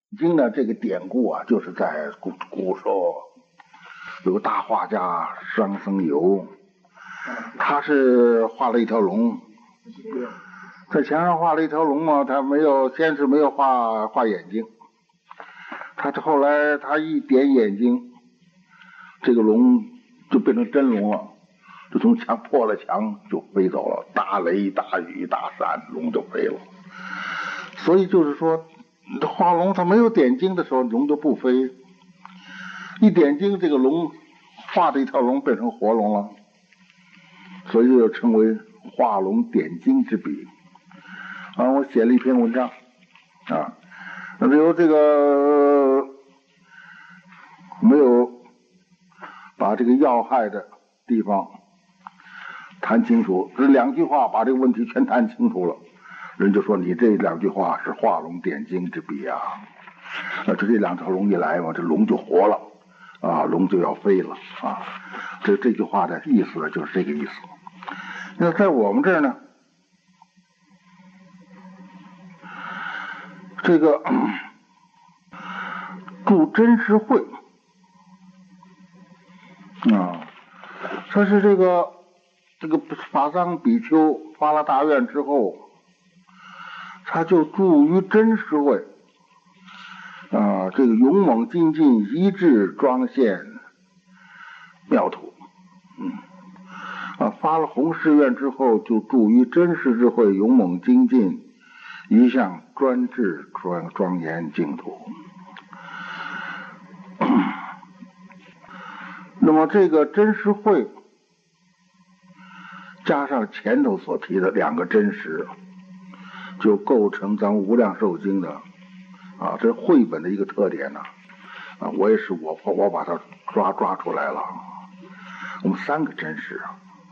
经呢，这个典故啊，就是在古时候有个大画家商僧繇，他是画了一条龙，在墙上画了一条龙嘛，他先是没有画眼睛，他后来他一点眼睛，这个龙就变成真龙了，就从墙破了墙就飞走了，大雷大雨大闪，龙就飞了。所以就是说，画龙它没有点睛的时候，龙就不飞；一点睛，这个龙画的一条龙变成活龙了，所以就称为画龙点睛之笔。我写了一篇文章啊，那由这个没有把这个要害的地方谈清楚，这2句话把这个问题全谈清楚了。人就说你这2句话是画龙点睛之笔啊！这2条龙一来嘛，这龙就活了啊，龙就要飞了啊！这句话的意思呢，就是这个意思。那在我们这儿呢，这个住真实会啊，他是这个法藏比丘发了大愿之后，他就住于真实会这个勇猛精进，一致庄现妙土。发了弘誓愿之后，就住于真实智慧，勇猛精进，一向专制庄严净土。那么这个真实会加上前头所提的2个真实，就构成咱无量寿经的这是绘本的一个特点呢。我也是我把它抓出来了。我们3个真实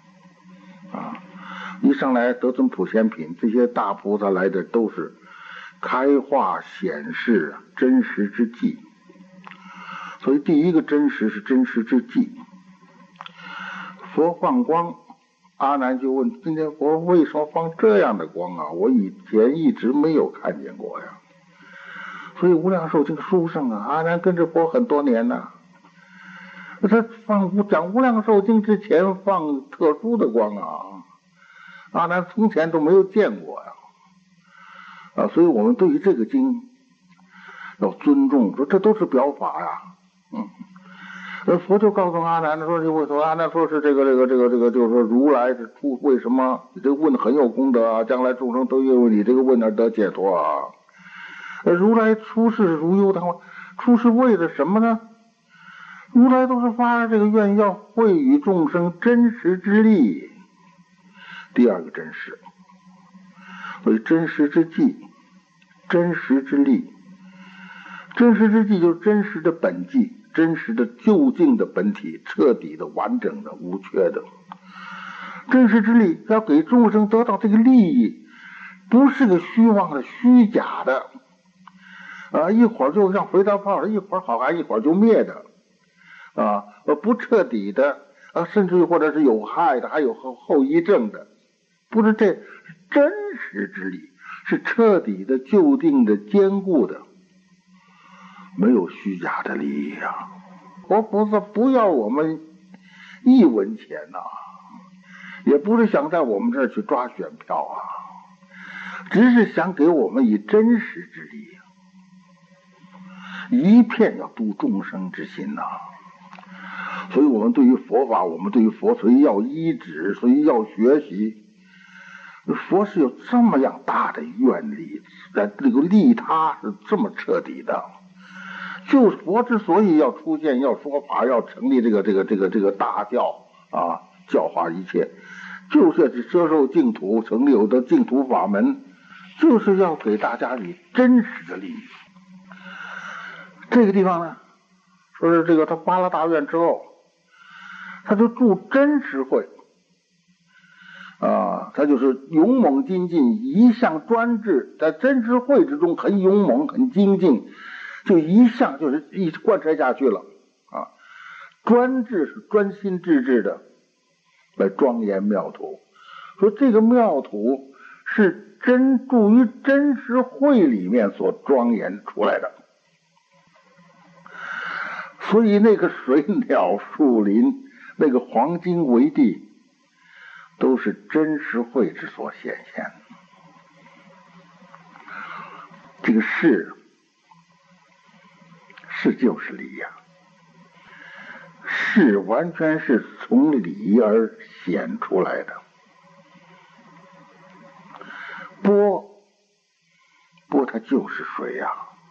一上来得尊普贤品，这些大菩萨来的都是开化显示真实之际，所以第一个真实是真实之际。佛放光，阿难就问：今天佛为什么放这样的光啊？我以前一直没有看见过呀。所以无量寿经书上阿难跟着佛很多年呢。他讲无量寿经之前放特殊的光阿难从前都没有见过呀。所以我们对于这个经要尊重，说这都是表法呀。佛就告诉阿难说，阿难说是这个，就是说如来是为什么你这个问很有功德将来众生都因为你这个问而得解脱如来出世如忧的话，出世为了什么呢？如来都是发了这个愿，要惠与众生真实之力。第2个真实，所以真实之际，真实之力。真实之际就是真实的本际，真实的究竟的本体，彻底的完整的无缺的。真实之力要给众生得到这个利益，不是个虚妄的虚假的一会儿就像肥皂泡，一会儿好看一会儿就灭的不彻底的甚至于或者是有害的，还有后遗症的，不是这真实之力，是彻底的究竟的坚固的，没有虚假的利益活菩萨不要我们1文钱也不是想在我们这儿去抓选票只是想给我们以真实之力一片要度众生之心所以我们对于佛法，我们对于佛所以要依止，所以要学习。佛是有这么样大的愿力，这个利他是这么彻底的。就是佛之所以要出现，要说法，要成立这个大教教化一切，就是摄受净土，成立有的净土法门，就是要给大家以真实的利益。这个地方呢，说是这个他发了大愿之后，他就住真实会他就是勇猛精进，一向专制，在真实会之中很勇猛很精进，就一向就是一直贯彻下去了专制是专心致志的来庄严妙土。说这个妙土是住于真实会里面所庄严出来的所以那个水鸟树林，那个黄金为地，都是真实慧之所显现。这个事就是理呀，事完全是从理而显出来的。波它就是水呀，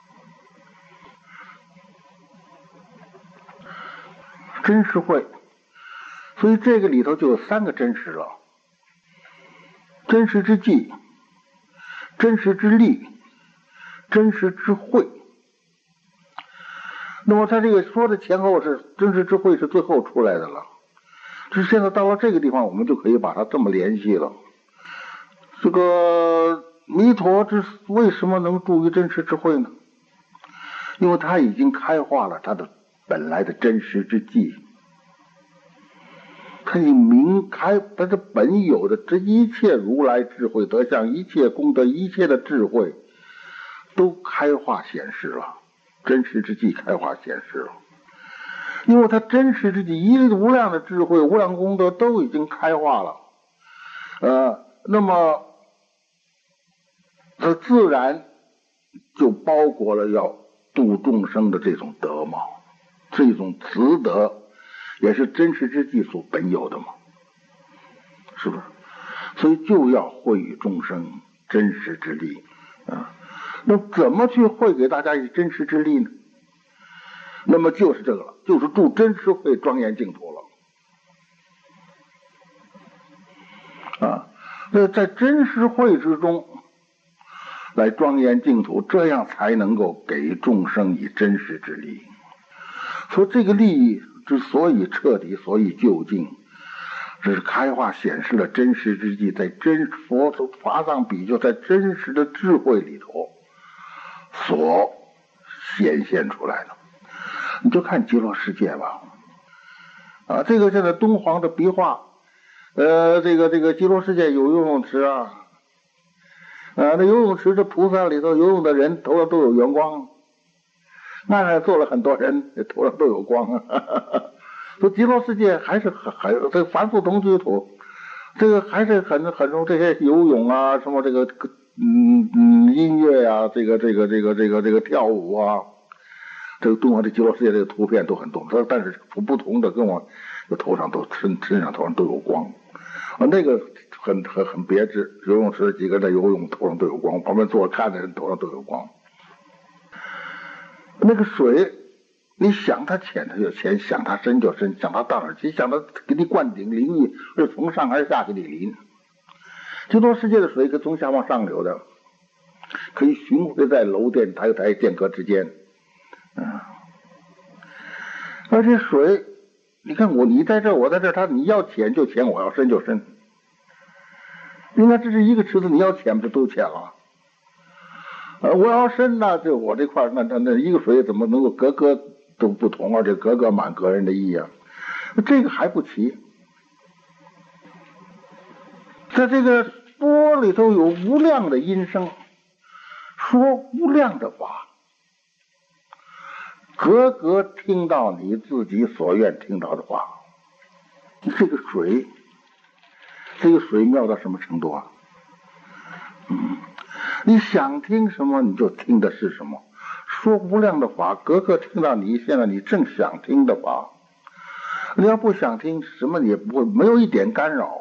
真实慧。所以这个里头就有三个真实了：真实之际、真实之力、真实之慧。那么他这个说的前后是真实之慧是最后出来的了，就是现在到了这个地方，我们就可以把它这么联系了。这个弥陀为什么能助于真实之慧呢？因为他已经开化了他的本来的真实之际，他已经明开他的本有的这一切如来智慧德相，一切功德，一切的智慧都开化显示了，真实之际开化显示了。因为他真实之际一无量的智慧无量功德都已经开化了，那么它自然就包裹了要度众生的这种德嘛，这种慈德也是真实之际所本有的嘛，是不是？所以就要惠与众生真实之力啊。那怎么去惠给大家以真实之力呢？那么就是这个了，就是助真实慧庄严净土了啊。那在真实慧之中来庄严净土，这样才能够给众生以真实之力。说这个利益之所以彻底，所以究竟，这是开化显示了真实之际，在法藏比丘在真实的智慧里头所显现出来的。你就看极乐世界吧，啊，这个现在敦煌的壁画，这个极乐世界有游泳池啊，那游泳池的菩萨里头游泳的人头上都有圆光，岸上坐了很多人，头上都有光。说极乐世界还是很这凡夫同居土，这个还是很这些游泳啊，什么这个音乐啊，这个跳舞啊。这个敦煌的极乐世界这个图片都很多，但是不同的跟我头上身上头上都有光啊，那个很别致。游泳池几个在游泳，头上都有光，旁边坐着看的人头上都有光。那个水，你想它浅它就浅，想它深就深，想它大而急，想它给你灌顶淋浴，是从上而下给你淋。极乐世界的水可从下往上流的，可以巡回在楼殿台间隔之间。而且水，你看你在这，我在这，你要浅就浅，我要深就深。你看这是一个池子，你要浅不就都浅了？我要深呢，就我这块那一个水怎么能够格格都不同，而且格格满个人的意啊？这个还不齐，在这个波里头有无量的音声，说无量的话。格格听到你自己所愿听到的话。这个水妙到什么程度啊？你想听什么你就听的是什么，说无量的话，格格听到现在你正想听的话。你要不想听什么，你也不会，没有一点干扰。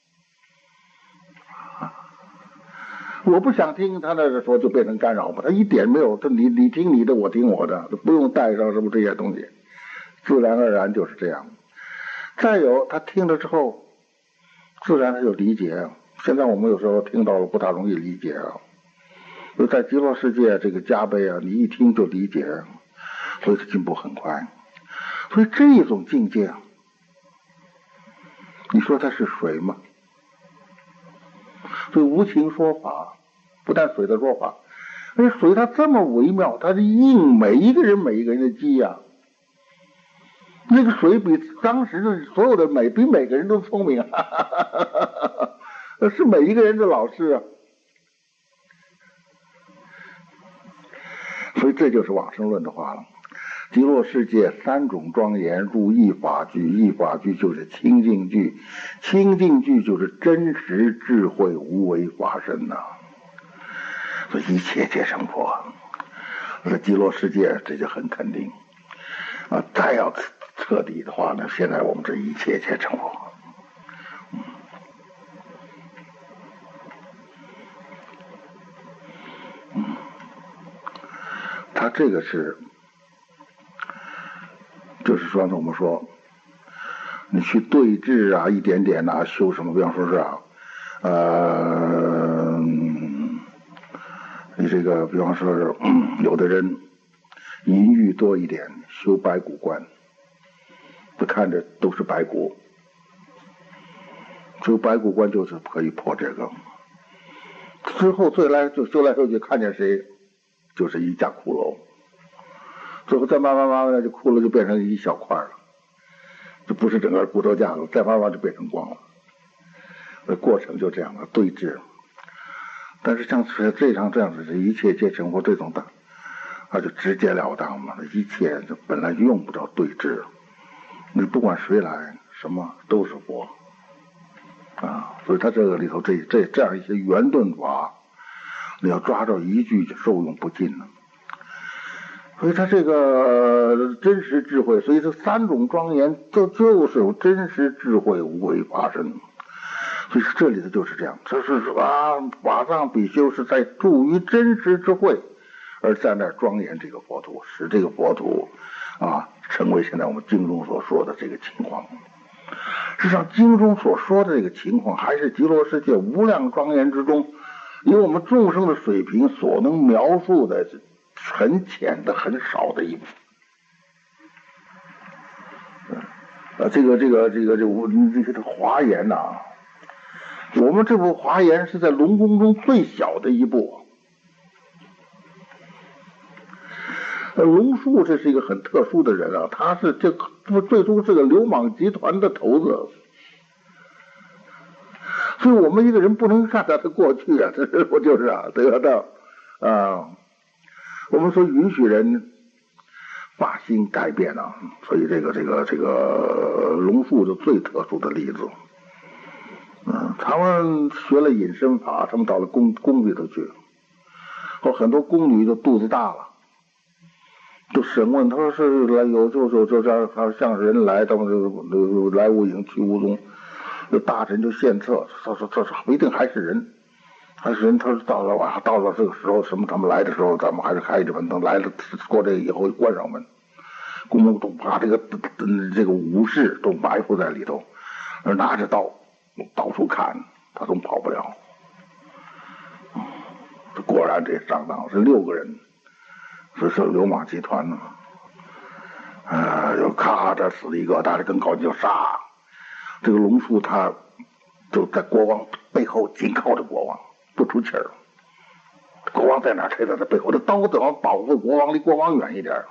我不想听他那时候就变成干扰吧，他一点没有，你听你的，我听我的，不用带上什么这些东西，自然而然就是这样。再有他听了之后，自然他就理解。现在我们有时候听到了不大容易理解啊，就在极乐世界这个加倍啊，你一听就理解，所以他进步很快。所以这种境界，你说它是水吗？所以无情说法，不但水的说法，而且水它这么微妙，它是应每一个人的机呀。那个水比当时的所有的比每个人都聪明啊，是每一个人的老师啊。所以这就是往生论的话了。 极乐世界三种庄严入一法具，一法具就是清净具，清净具就是真实智慧无为法身呐。所以一切皆成佛。这极乐世界这就很肯定啊。再要彻底的话呢，现在我们这一切皆成佛。他这个是。就是说呢，我们说，你去对治啊，一点点啊，修什么？比方说是啊，你这个，比方说是，有的人淫欲多一点，修白骨观，他看着都是白骨，修白骨观就是可以破这个。之后修来修去，看见谁，就是一架骷髅。最后再慢慢的，就骷髅就变成一小块了，就不是整个骨头架了，再慢慢就变成光了。过程就这样的对峙。但是像这样子，一切皆成佛这种的，那就直截了当嘛，一切就本来就用不着对峙，你不管谁来，什么都是佛啊。所以他这个里头这样一些圆顿法，你要抓着一句就受用不尽了。所以他这个真实智慧，所以这三种庄严就是有真实智慧无为法身。所以这里头就是这样，这是啊，法藏比丘是在助于真实智慧，而在那庄严这个佛土，使这个佛土啊成为现在我们经中所说的这个情况。实际上经中所说的这个情况，还是极乐世界无量庄严之中，以我们众生的水平所能描述的很浅的、很少的一部分。这个华严呐，我们这部华严是在龙宫中最小的一部。龙树这是一个很特殊的人啊，他是最初是个流氓集团的头子，所以我们一个人不能看他的过去啊，这不就是啊，得到啊。我们说允许人发心改变啊，所以这个龙树就最特殊的例子。他们学了隐身法，他们到了宫里头去，后很多宫女就肚子大了，就审问，他说是来有就这样，像人来，他们就来无影去无踪，有大臣就献策，他说这不一定还是人。还是人，他说到了这个时候，什么他们来的时候，咱们还是开着门，等来了过这个以后关上门，宫中都把这个武士都埋伏在里头，拿着刀到处看，他都跑不了。果然这上当是6个人，是流氓集团呢。又咔这死了一个，但是更高就杀。这个龙树他就在国王背后紧靠着国王。不出气儿，国王在哪tre在他背后，这刀子要保护国王，离国王远一点。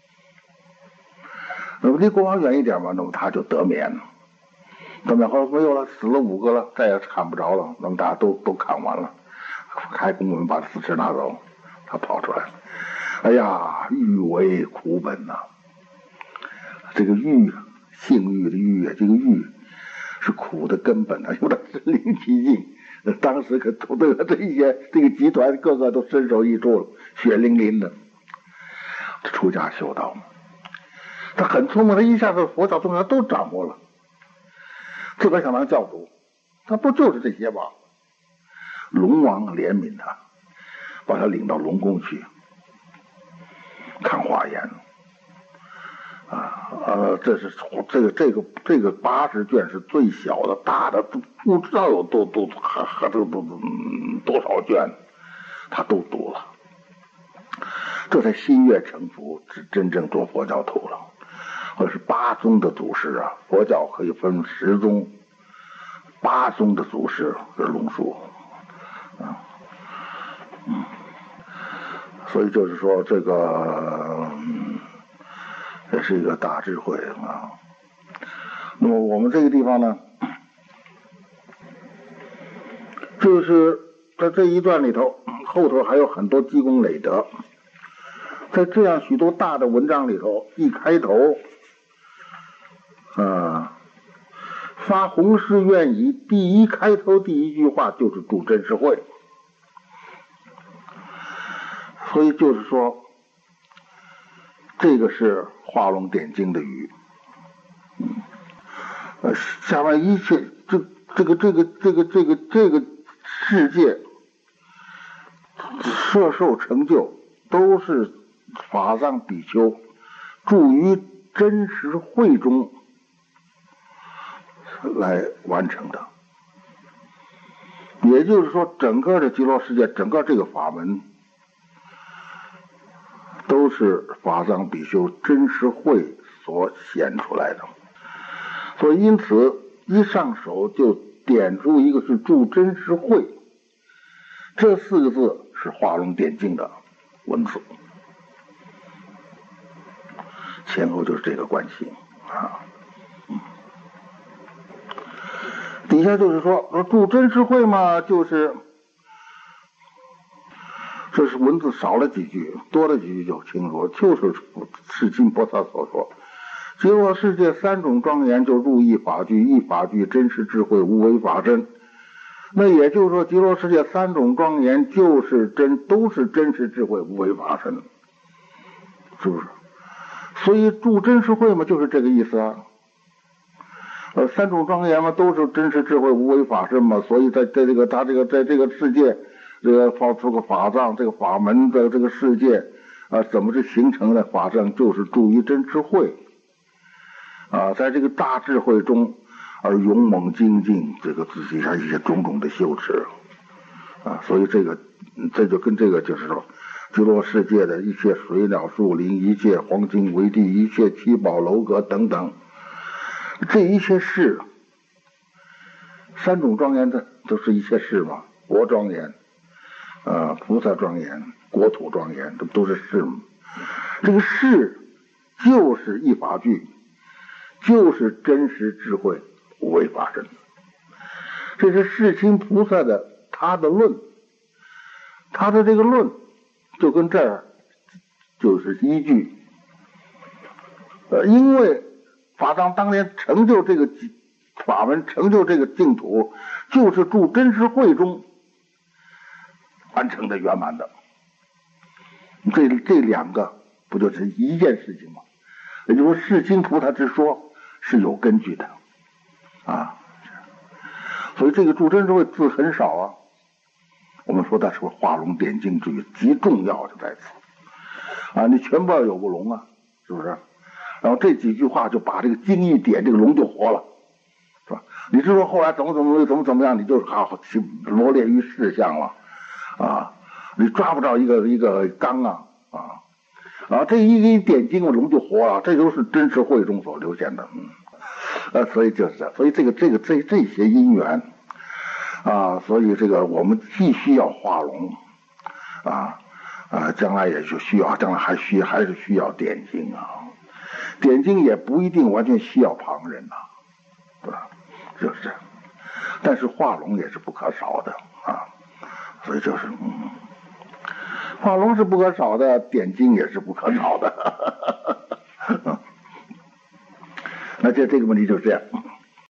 那么离国王远一点嘛，那么他就得免了。得免后没有了，死了5个了，再也看不着了。那么大家都看完了，开宫门把死尸拿走，他跑出来。哎呀，欲为苦本呐！这个欲，性欲的欲，这个欲是苦的根本啊，有点身临其境。当时可都这个集团个个都身首异处了，血淋淋的。出家修道，他很聪明，他一下子佛教宗教都掌握了。特别想当教主，他不就是这些吗？龙王怜悯他，把他领到龙宫去看华严。这是这个80卷是最小的，大的不知道有多少卷，他都读了。这才心悦诚服，真正做佛教徒了。而是8宗的祖师啊，佛教可以分10宗，8宗的祖师是龙树。所以就是说这个。这是一个大智慧啊。那么我们这个地方呢，就是在这一段里头，后头还有很多积功累德。 在这样许多大的文章里头，一开头发弘誓愿仪第一开头第一句话就是助真实会，所以就是说，这个是画龙点睛的语。下面一切这个世界摄受成就都是法藏比丘住于真实会中来完成的。也就是说，整个的极乐世界，整个这个法门都是法藏比丘真实会所显出来的。所以因此一上手就点出一个是助真实会，这4个字是画龙点睛的文字，前后就是这个关系啊。底下就是说助真实会嘛，就是这是文字少了几句，多了几句就清楚，就是世亲菩萨所说，极乐世界3种庄严就入一法具，一法具真实智慧无为法身。那也就是说，极乐世界3种庄严就是都是真实智慧无为法身，是不是？所以助真实会嘛，就是这个意思啊。3种庄严嘛，都是真实智慧无为法身嘛，所以在这个世界，这个法藏这个法门的这个世界怎么是形成的？法藏就是住于真智慧在这个大智慧中而勇猛精进，这个自己上一些种种的修持所以这就跟这个就是说，极乐世界的一切水鸟树林，一切黄金为地，一切七宝楼阁等等，这一切事，3种庄严的都是一切事嘛，国庄严菩萨庄严，国土庄严，这都是事嘛。这个事就是一法具，就是真实智慧无为法身。这是世亲菩萨的他的论，他的这个论就跟这儿就是依据因为法藏当年成就这个法门，成就这个净土，就是住真实会中完成的圆满的。这2个不就是一件事情吗？也就是说，世亲菩萨之说是有根据的所以这个住真实会字很少我们说它是画龙点睛之语，极重要就在此你全部要有个龙是不是？然后这几句话就把这个经一点，这个龙就活了，是吧？你是说后来怎么样，你就罗列于事项了你抓不着一个纲这一点经龙就活了，这都是真实会中所流现的所以就是所以这些因缘所以这个我们既需要画龙将来也就需要，将来还是需要点睛点睛也不一定完全需要旁人对吧？就是这样。但是画龙也是不可少的所以就是画龙是不可少的，点睛也是不可少的那这个问题就是这样。